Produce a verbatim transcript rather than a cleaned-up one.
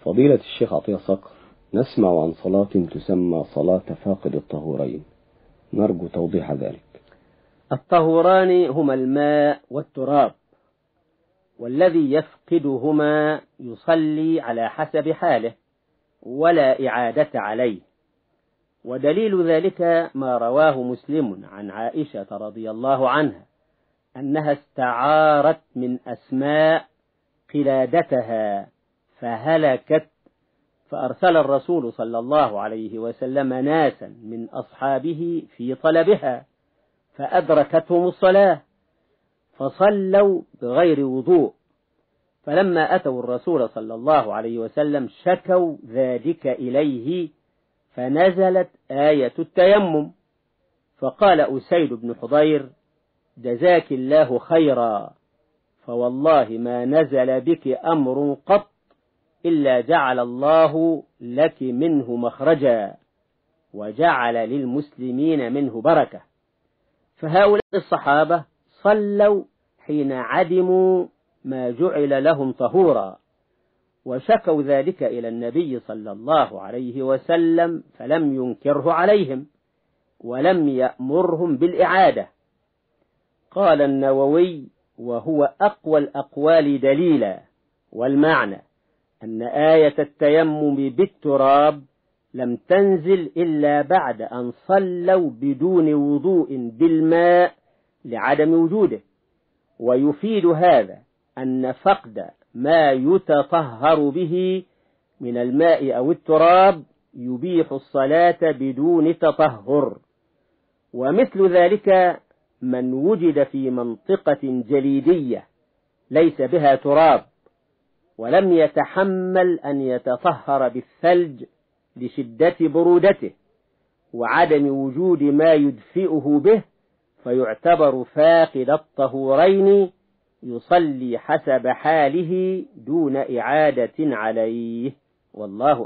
فضيلة الشيخ عطية صقر، نسمع عن صلاة تسمى صلاة فاقد الطهورين، نرجو توضيح ذلك. الطهوران هما الماء والتراب، والذي يفقدهما يصلي على حسب حاله ولا إعادة عليه. ودليل ذلك ما رواه مسلم عن عائشة رضي الله عنها أنها استعارت من أسماء قلادتها فهلكت، فأرسل الرسول صلى الله عليه وسلم ناسا من أصحابه في طلبها فأدركتهم الصلاة فصلوا بغير وضوء، فلما أتوا الرسول صلى الله عليه وسلم شكوا ذلك إليه فنزلت آية التيمم، فقال أسيد بن حضير: جزاك الله خيرا، فوالله ما نزل بك أمر قط إلا جعل الله لك منه مخرجا وجعل للمسلمين منه بركة. فهؤلاء الصحابة صلوا حين عدموا ما جعل لهم طهورا، وشكوا ذلك إلى النبي صلى الله عليه وسلم فلم ينكره عليهم ولم يأمرهم بالإعادة. قال النووي: وهو أقوى الأقوال دليلا، والمعنى أن آية التيمم بالتراب لم تنزل إلا بعد أن صلوا بدون وضوء بالماء لعدم وجوده. ويفيد هذا أن فقد ما يتطهر به من الماء أو التراب يبيح الصلاة بدون تطهر. ومثل ذلك من وجد في منطقة جليدية ليس بها تراب ولم يتحمل أن يتطهر بالثلج لشدة برودته وعدم وجود ما يدفئه به، فيعتبر فاقد الطهورين يصلي حسب حاله دون إعادة عليه، والله